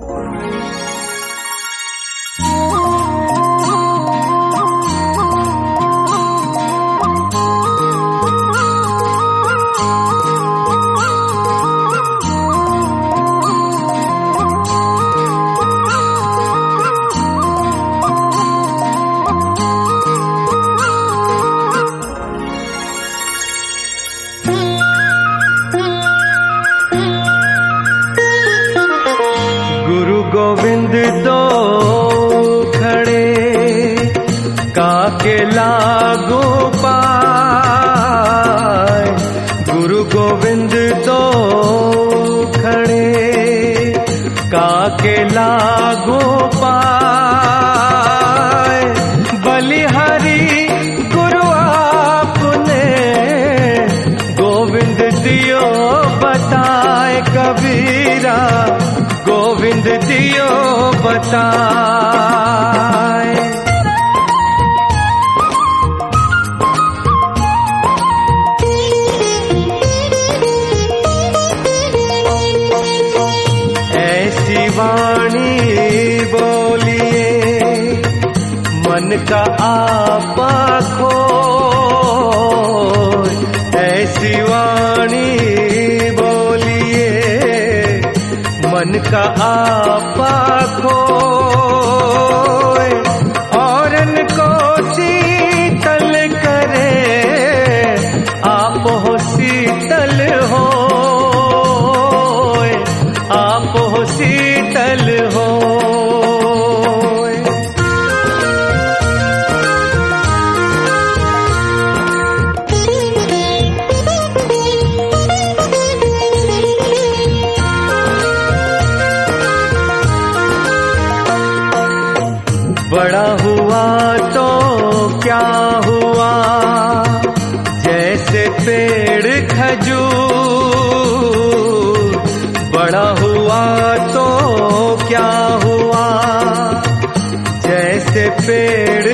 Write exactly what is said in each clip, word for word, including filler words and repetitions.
गोविंद दो खड़े काके लागू पाए, गुरु गोविंद दो खड़े काके लागू पाए। बलिहारी गुरु आपने गोविंद दियो बताए, कबीरा गोविंद दियो बताए। ऐसी वाणी बोलिए मन का आपा खोए, ऐसी वाणी बोलिए मन का आपा खोए। औरन को शीतल करे आप हो शीतल हो, आप हो शीतल हो। बड़ा हुआ तो क्या हुआ, जैसे पेड़ खजूर। बड़ा हुआ तो क्या हुआ, जैसे पेड़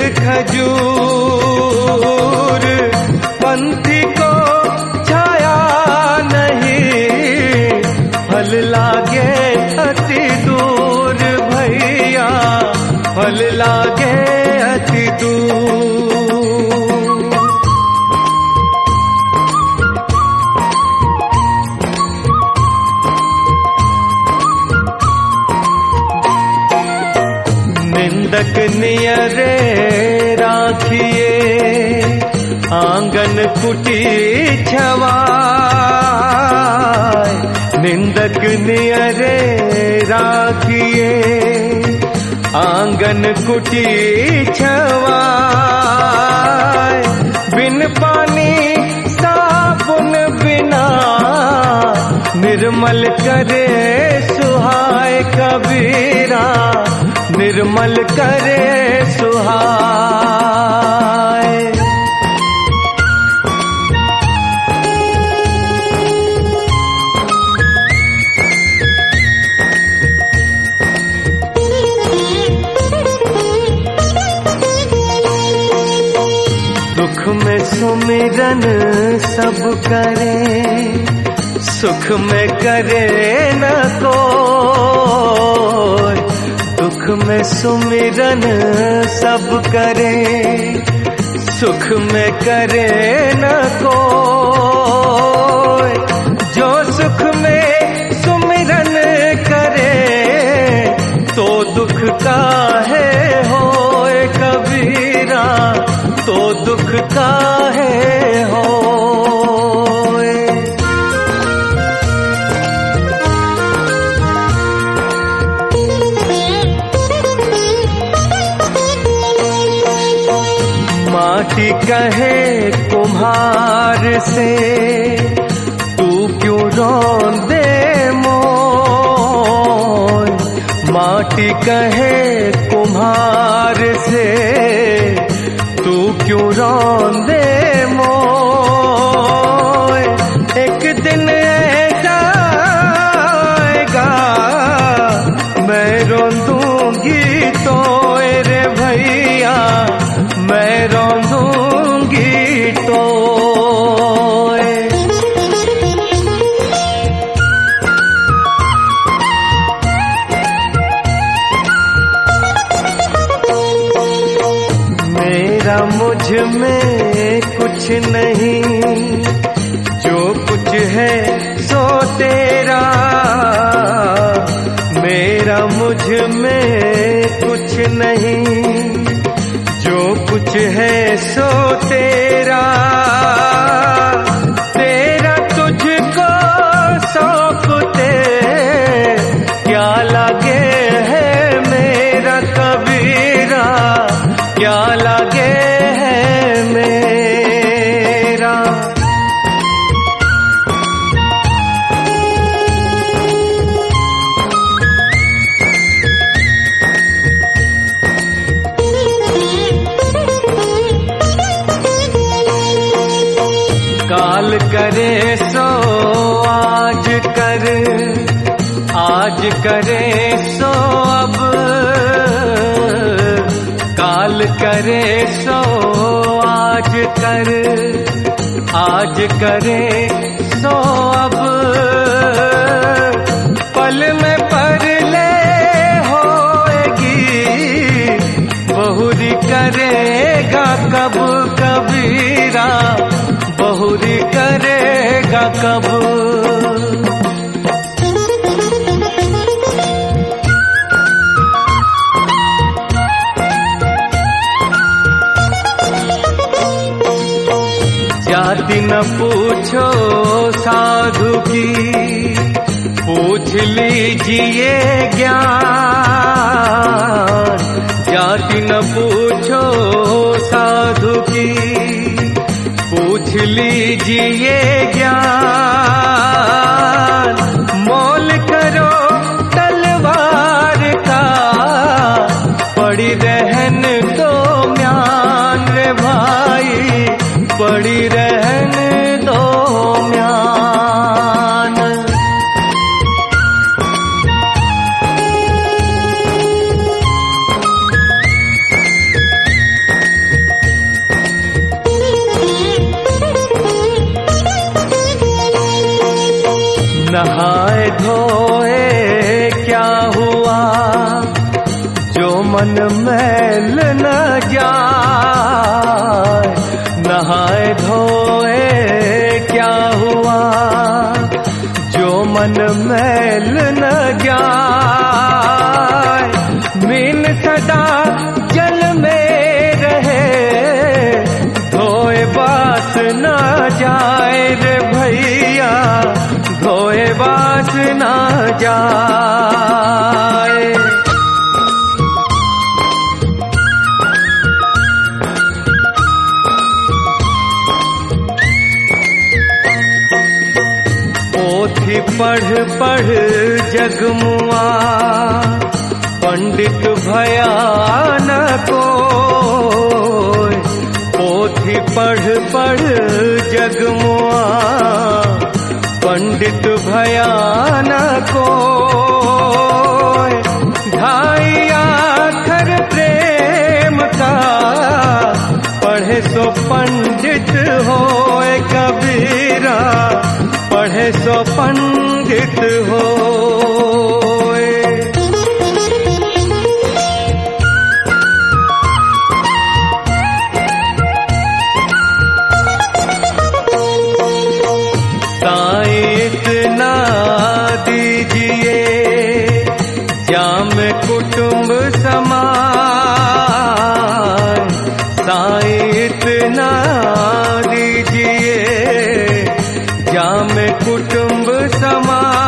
खजूर। पंथी को छाया नहीं, फल लागे अति दूर भैया, फल लागे अति दूर। निंदक नियरे राखिए आंगन कुटी छवाए, निंदक नियरे राखिए आंगन कुटी छवाए। बिन पानी साबुन बिना निर्मल करे सुहाए, कबीरा निर्मल करे सुहाए। दुख में सुमिरन सब करे, सुख में करे न कोई। दुख में सुमिरन सब करे, सुख में करे न कोई। जो सुख में सुमिरन करे, तो दुख काहे होए कबीरा, तो दुख काहे होए। माटी कहे कुम्हार से, तू क्यों रोंदे मोय। माटी कहे कुम्हार से, तू क्यों रोंदे मोय। एक दिन ऐसा आएगा मैं रोंदूंगी तो रे भैया, मैं रोंदूंगी तो। मुझ में कुछ नहीं, जो कुछ है सो तेरा। मेरा मुझ में कुछ नहीं, जो कुछ है सो तेरा। तेरा तुझको सौंपते क्या लगे है मेरा कबीरा, क्या लगे है मेरा। काल करे सो आज कर, आज करे सो अब। काल करे सो आज कर, आज करे सो अब। पल में परले होएगी, बहुरी करेगा कब कबीरा, बहुरी करेगा कब। जाति न पूछो साधु की, पूछ लीजिए ज्ञान। जाति न पूछो साधु की, पूछ लीजिए ज्ञान। मोल करो तलवार का, पड़ी रहन दो म्यान रे भाई, पड़ी रहन दो म्यान। नहाए धोए क्या हुआ, जो मन मैल न जाए। नहाए धोए क्या हुआ, जो मन मैल न जाए। मीन सदा जल में रहे, धोए बास न जाए रे भैया, धोए बास न जाए। पोथी पढ़ पढ़ जगमुआ, पंडित भया न कोय। पोथी पढ़ पढ़ जगमुआ, पंडित भया न कोय। ढाई आखर प्रेम का, पढ़े सो पंडित होए कबीरा, पढ़े सो पंडित होए। साईं इतना दीजिए, जाम कुटुंब समाए। साईं इतना दीजिए, जाम कुटुंब समाए।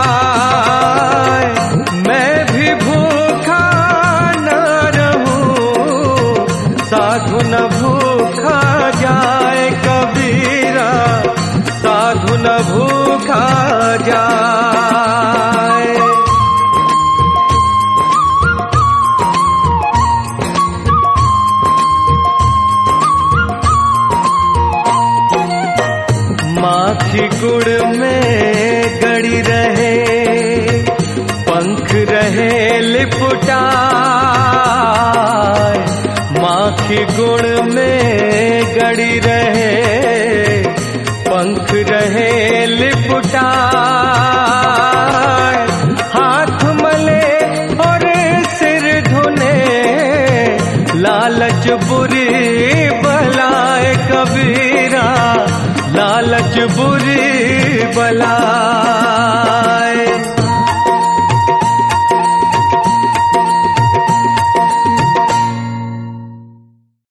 मैं भी भूखा न रहूं, साधु न भूखा जाए कबीरा, साधु न भूखा जाए। माखी गुड़ में गड़ी रहे, पंख रहे लिपटाए। माखी गुड़ में गड़ी रहे, पंख रहे लिपटाए। हाथ मले और सिर धुने, लालच बुरी बल कबीरा लालच बुरी बला।